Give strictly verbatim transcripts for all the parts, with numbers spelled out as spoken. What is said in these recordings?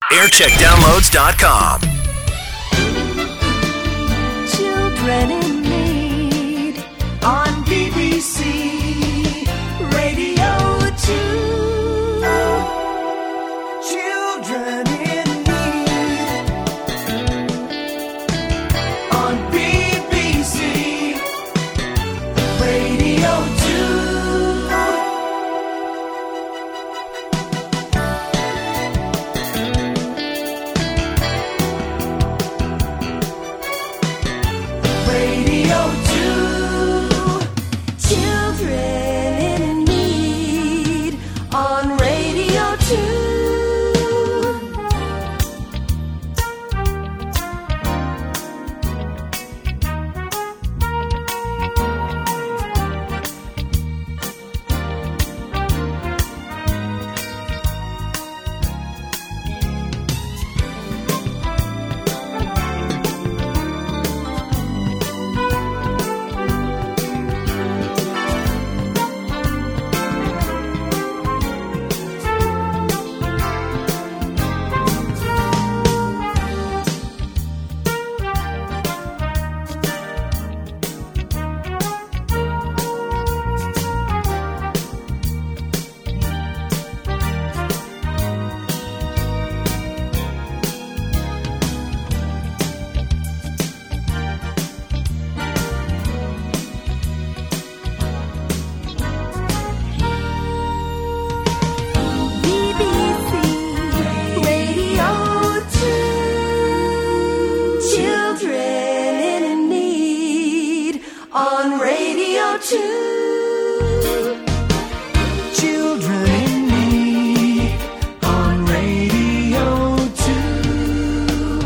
aircheck downloads dot com. Children in Need on B B C Radio two. Children in Need on B B C Radio two. Radio two. Children in Need on Radio two. B B C Radio two. Children in Need on Radio two. Children in Need on Radio two.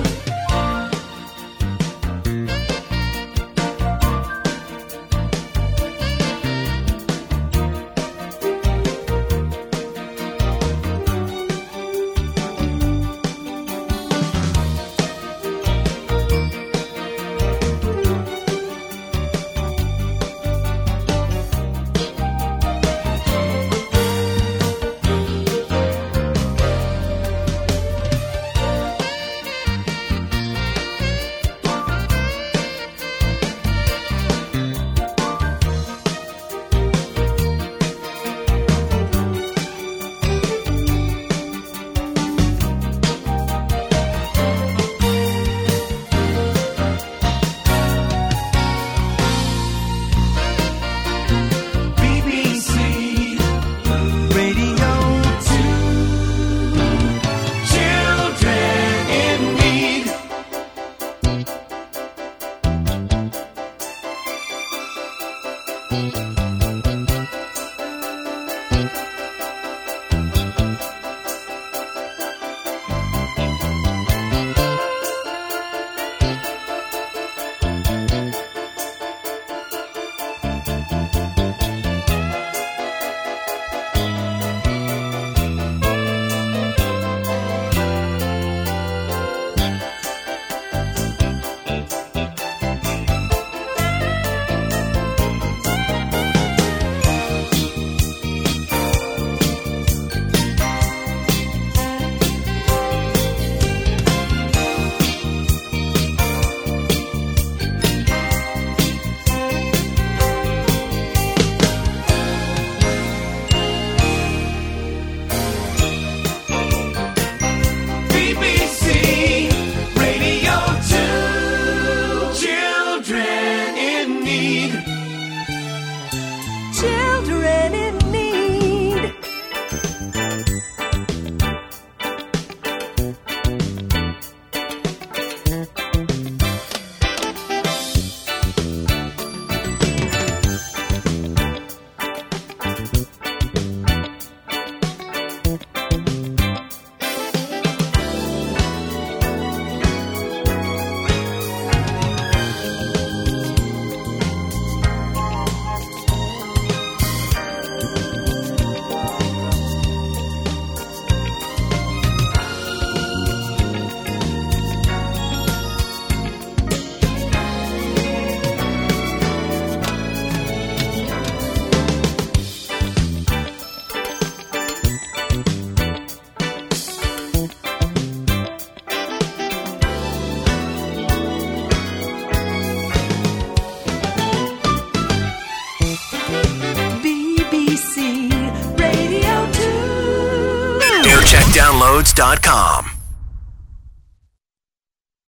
B B C Radio two. aircheck downloads dot com.